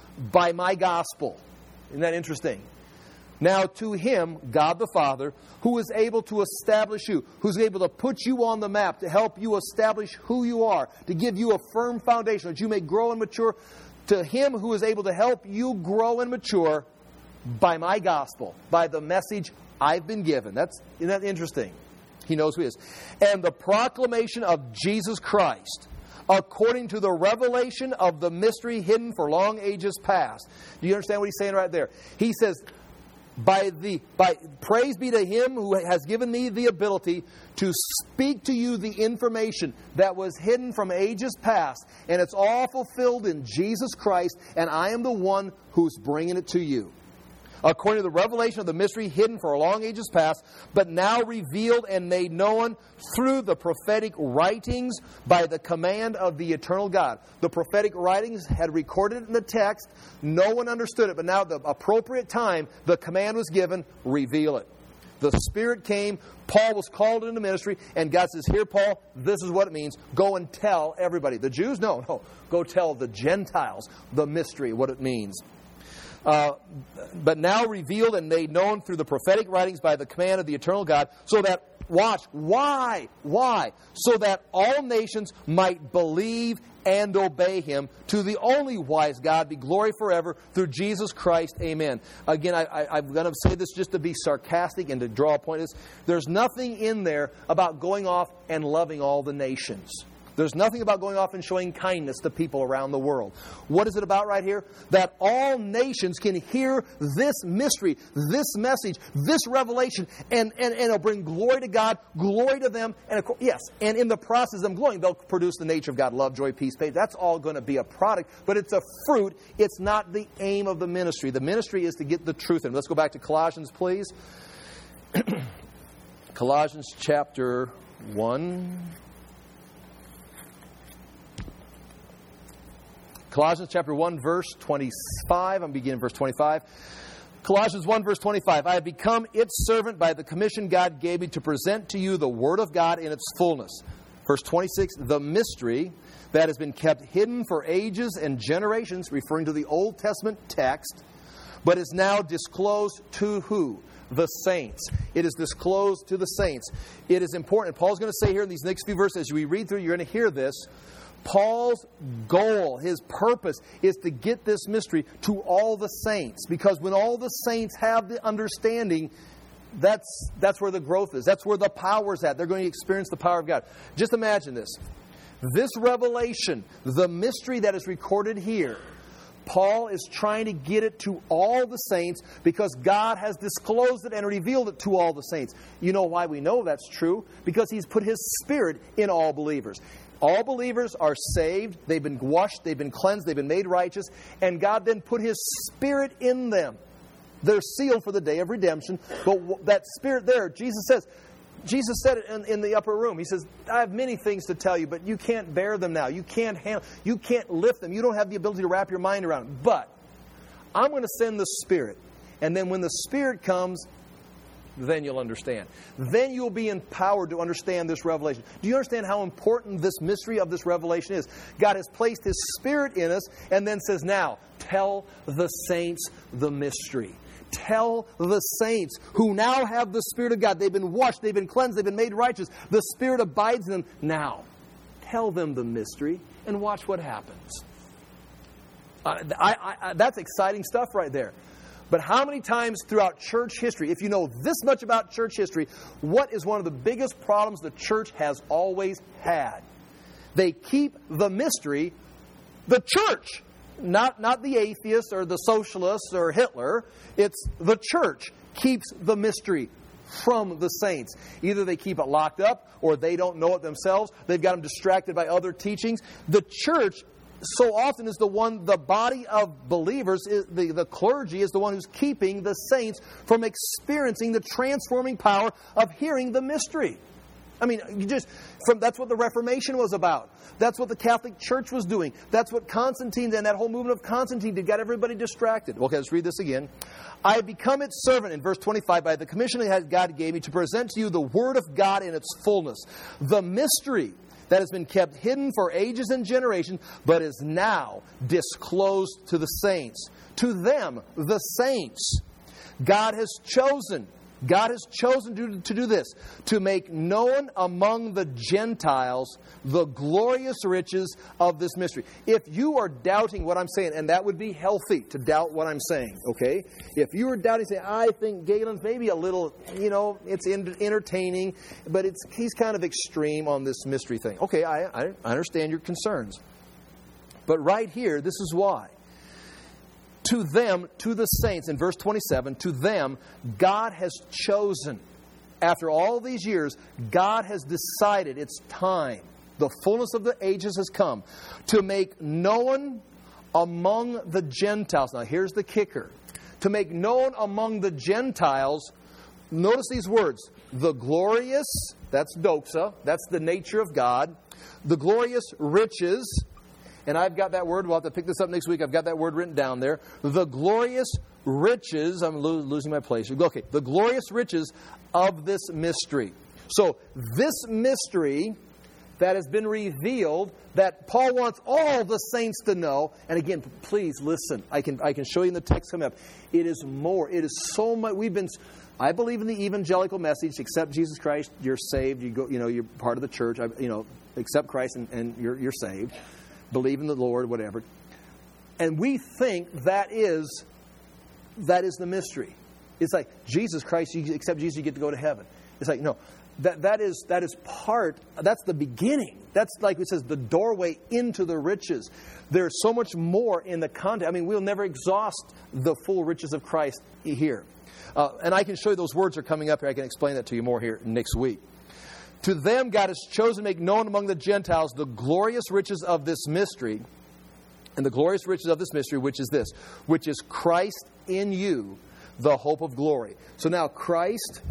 by my gospel. Isn't that interesting? Now to him, God the Father, who is able to establish you, who's able to put you on the map, to help you establish who you are, to give you a firm foundation that you may grow and mature. To him who is able to help you grow and mature by my gospel, by the message I've been given. That's, isn't that interesting? He knows who he is. And the proclamation of Jesus Christ, according to the revelation of the mystery hidden for long ages past. Do you understand what he's saying right there? He says, by the by praise be to him who has given me the ability to speak to you the information that was hidden from ages past, and it's all fulfilled in Jesus Christ, and I am the one who's bringing it to you. According to the revelation of the mystery hidden for long ages past, but now revealed and made known through the prophetic writings by the command of the eternal God. The prophetic writings had recorded it in the text. No one understood it, but now at the appropriate time, the command was given, reveal it. The Spirit came, Paul was called into ministry, and God says, here, Paul, this is what it means. Go and tell everybody. The Jews? No, no. Go tell the Gentiles the mystery, what it means. Uh, but now revealed and made known through the prophetic writings by the command of the eternal God, so that, watch, why? Why? So that all nations might believe and obey him. To the only wise God be glory forever through Jesus Christ. Amen. Again, I, I, I'm going to say this just to be sarcastic and to draw a point. Is there's nothing in there about going off and loving all the nations. There's nothing about going off and showing kindness to people around the world. What is it about right here? That all nations can hear this mystery, this message, this revelation, and, and, and it'll bring glory to God, glory to them, and of course, yes, and in the process of them glowing, they'll produce the nature of God, love, joy, peace, faith. That's all going to be a product, but it's a fruit. It's not the aim of the ministry. The ministry is to get the truth in. Let's go back to Colossians, please. Colossians chapter one. Colossians chapter one, verse twenty-five. I'm beginning verse twenty-five. Colossians one, verse twenty-five. I have become its servant by the commission God gave me to present to you the Word of God in its fullness. Verse twenty-six. The mystery that has been kept hidden for ages and generations, referring to the Old Testament text, but is now disclosed to who? The saints. It is disclosed to the saints. It is important. Paul's going to say here in these next few verses, as we read through, you're going to hear this. Paul's goal, his purpose, is to get this mystery to all the saints. Because when all the saints have the understanding, that's, that's where the growth is. That's where the power's at. They're going to experience the power of God. Just imagine this. This revelation, the mystery that is recorded here, Paul is trying to get it to all the saints because God has disclosed it and revealed it to all the saints. You know why we know that's true? Because He's put His Spirit in all believers. All believers are saved, they've been washed, they've been cleansed, they've been made righteous, and God then put His Spirit in them. They're sealed for the day of redemption, but that Spirit there, Jesus says, Jesus said it in, in the upper room. He says, I have many things to tell you, but you can't bear them now. You can't handle, you can't lift them. You don't have the ability to wrap your mind around them. But I'm going to send the Spirit, and then when the Spirit comes, then you'll understand. Then you'll be empowered to understand this revelation. Do you understand how important this mystery of this revelation is? God has placed His Spirit in us and then says, now, tell the saints the mystery. Tell the saints who now have the Spirit of God. They've been washed, they've been cleansed, they've been made righteous. The Spirit abides in them. Now, tell them the mystery and watch what happens. Uh, I, I, that's exciting stuff right there. But how many times throughout church history, if you know this much about church history, what is one of the biggest problems the church has always had? They keep the mystery, the church, not, not the atheists or the socialists or Hitler. It's the church keeps the mystery from the saints. Either they keep it locked up or they don't know it themselves. They've got them distracted by other teachings. The church so often is the one, the body of believers, is the, the clergy is the one who's keeping the saints from experiencing the transforming power of hearing the mystery. I mean, you just from that's what the Reformation was about. That's what the Catholic Church was doing. That's what Constantine and that whole movement of Constantine did. Got everybody distracted. Okay, let's read this again. I have become its servant, in verse twenty-five, by the commission that God gave me to present to you the Word of God in its fullness. The mystery that has been kept hidden for ages and generations, but is now disclosed to the saints. To them, the saints, God has chosen. God has chosen to, to do this, to make known among the Gentiles the glorious riches of this mystery. If you are doubting what I'm saying, and that would be healthy to doubt what I'm saying, okay? If you are doubting, say, I think Galen's maybe a little, you know, it's entertaining, but it's he's kind of extreme on this mystery thing. Okay, I, I understand your concerns. But right here, this is why. To them, to the saints, in verse twenty-seven, to them, God has chosen. After all these years, God has decided it's time. The fullness of the ages has come to make known among the Gentiles. Now, here's the kicker. To make known among the Gentiles, notice these words. The glorious, that's doxa, that's the nature of God. The glorious riches. And I've got that word. We'll have to pick this up next week. I've got that word written down there. The glorious riches. I'm lo- losing my place. Okay. The glorious riches of this mystery. So this mystery that has been revealed that Paul wants all the saints to know. And again, please listen. I can I can show you in the text coming up. It is more. It is so much. We've been. I believe in the evangelical message. Accept Jesus Christ. You're saved. You go. You know. You're part of the church. I, you know. Accept Christ and, and you're you're saved. Believe in the Lord, whatever. And we think that is that is the mystery. It's like Jesus Christ, you accept Jesus, you get to go to heaven. It's like, no, that that is that is part, that's the beginning. That's like it says, the doorway into the riches. There's so much more in the content. I mean, we'll never exhaust the full riches of Christ here. Uh, and I can show you those words are coming up here. I can explain that to you more here next week. To them, God has chosen to make known among the Gentiles the glorious riches of this mystery. And the glorious riches of this mystery, which is this, which is Christ in you, the hope of glory. So now, Christ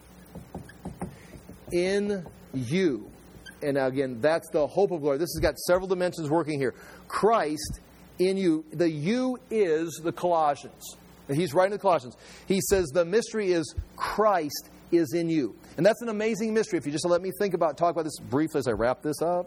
in you. And now again, that's the hope of glory. This has got several dimensions working here. Christ in you. The you is the Colossians. He's writing the Colossians. He says the mystery is Christ is in you. And that's an amazing mystery. If you just let me think about, talk about this briefly as I wrap this up.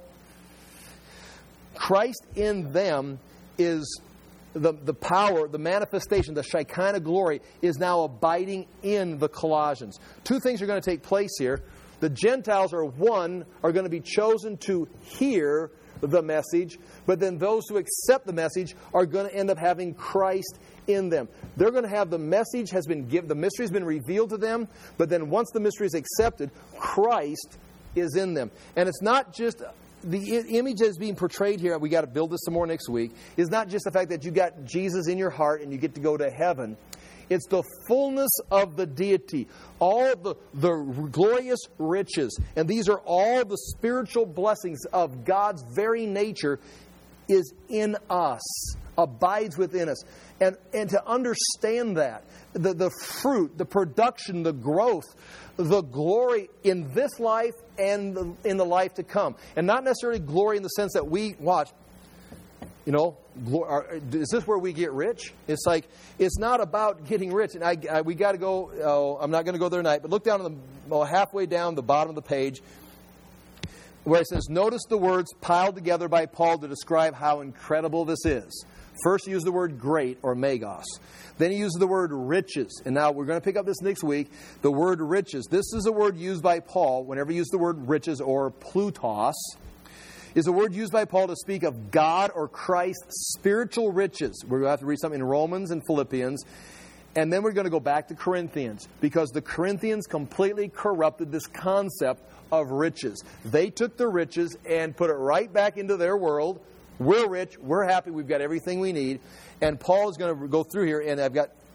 Christ in them is the, the power, the manifestation, the Shekinah glory is now abiding in the Colossians. Two things are going to take place here. The Gentiles are one, are going to be chosen to hear the message, but then those who accept the message are going to end up having Christ in them. They're going to have the message has been given, the mystery has been revealed to them, but then once the mystery is accepted, Christ is in them. And it's not just the image that is being portrayed here, we got to build this some more next week, is not just the fact that you got Jesus in your heart and you get to go to heaven. It's the fullness of the deity, all the, the glorious riches. And these are all the spiritual blessings of God's very nature is in us, abides within us. And, and to understand that, the, the fruit, the production, the growth, the glory in this life and the, in the life to come. And not necessarily glory in the sense that we watch. You know, is this where we get rich? It's like, it's not about getting rich. And I, I we got to go, oh, I'm not going to go there tonight, but look down on the, oh, halfway down the bottom of the page where it says, notice the words piled together by Paul to describe how incredible this is. First, he used the word great or megos. Then he used the word riches. And now we're going to pick up this next week. The word riches. This is a word used by Paul whenever he used the word riches or plutos. Is a word used by Paul to speak of God or Christ's spiritual riches. We're going to have to read something in Romans and Philippians. And then we're going to go back to Corinthians. Because the Corinthians completely corrupted this concept of riches. They took the riches and put it right back into their world. We're rich. We're happy. We've got everything we need. And Paul is going to go through here. And I've got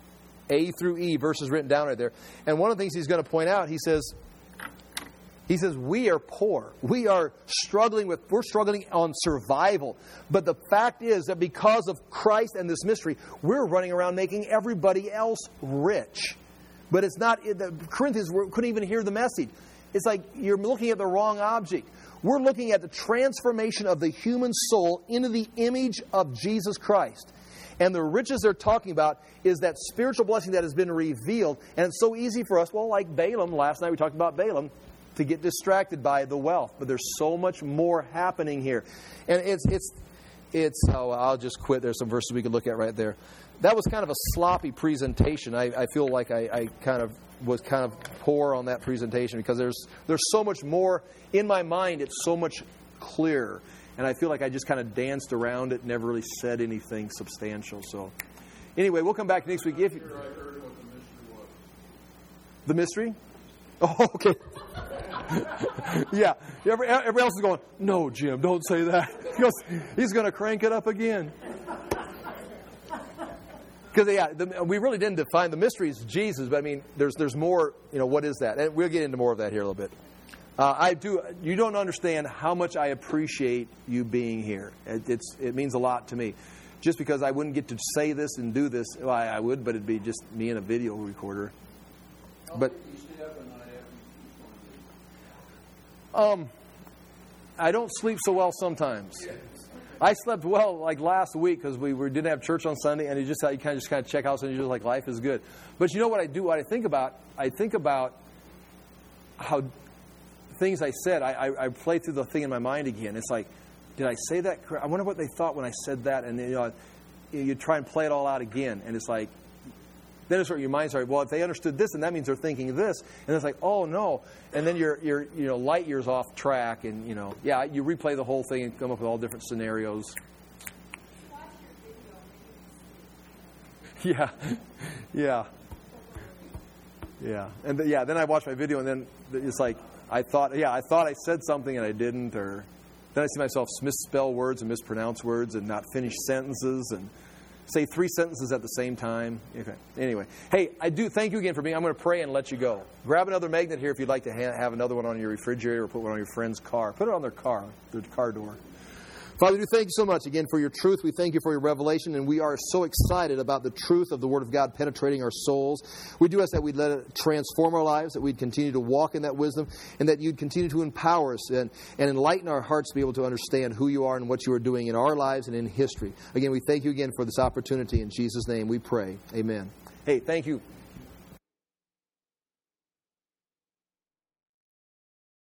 A through E, verses written down right there. And one of the things he's going to point out, he says, he says, we are poor. We are struggling with, we're struggling on survival. But the fact is that because of Christ and this mystery, we're running around making everybody else rich. But it's not, the Corinthians couldn't even hear the message. It's like you're looking at the wrong object. We're looking at the transformation of the human soul into the image of Jesus Christ. And the riches they're talking about is that spiritual blessing that has been revealed. And it's so easy for us, well, like Balaam, last night we talked about Balaam, to get distracted by the wealth. But there's so much more happening here. And it's, it's, it's, oh, I'll just quit. There's some verses we could look at right there. That was kind of a sloppy presentation. I, I feel like I, I kind of was kind of poor on that presentation because there's there's so much more in my mind. It's so much clearer, and I feel like I just kind of danced around it, never really said anything substantial. So, anyway, we'll come back next week. If I heard what the the mystery was. mystery, oh, okay, yeah. Every, everybody else is going, no, Jim, don't say that. He goes, he's going to crank it up again. Because yeah, the, we really didn't define the mysteries of Jesus, but I mean, there's there's more. You know, what is that? And we'll get into more of that here a little bit. Uh, I do. You don't understand how much I appreciate you being here. It, it's it means a lot to me. Just because I wouldn't get to say this and do this, well, I, I would, but it'd be just me and a video recorder. But um, I don't sleep so well sometimes. I slept well like last week because we, we didn't have church on Sunday, and you just you kind of just kind of check out, and you're just like, life is good. But you know what I do? What I think about? I think about how things I said. I, I, I play through the thing in my mind again. It's like, did I say that correct? I wonder what they thought when I said that, and you know, you try and play it all out again, and it's like, then it's sort of your mind starts, well, if they understood this, then that means they're thinking this. And it's like, oh, no. And then you're, you're you know, light years off track. And, you know, yeah, you replay the whole thing and come up with all different scenarios. Yeah. Yeah. Yeah. And, th- yeah, then I watch my video, and then it's like, I thought, yeah, I thought I said something and I didn't. Or then I see myself misspell words and mispronounce words and not finish sentences and say three sentences at the same time. Okay. Anyway, hey, I do thank you again for being. I'm going to pray and let you go. Grab another magnet here if you'd like to ha- have another one on your refrigerator or put one on your friend's car. Put it on their car, their car door. Father, we do thank you so much again for your truth. We thank you for your revelation, and we are so excited about the truth of the Word of God penetrating our souls. We do ask that we'd let it transform our lives, that we'd continue to walk in that wisdom, and that you'd continue to empower us and, and enlighten our hearts to be able to understand who you are and what you are doing in our lives and in history. Again, we thank you again for this opportunity. In Jesus' name we pray. Amen. Hey, thank you.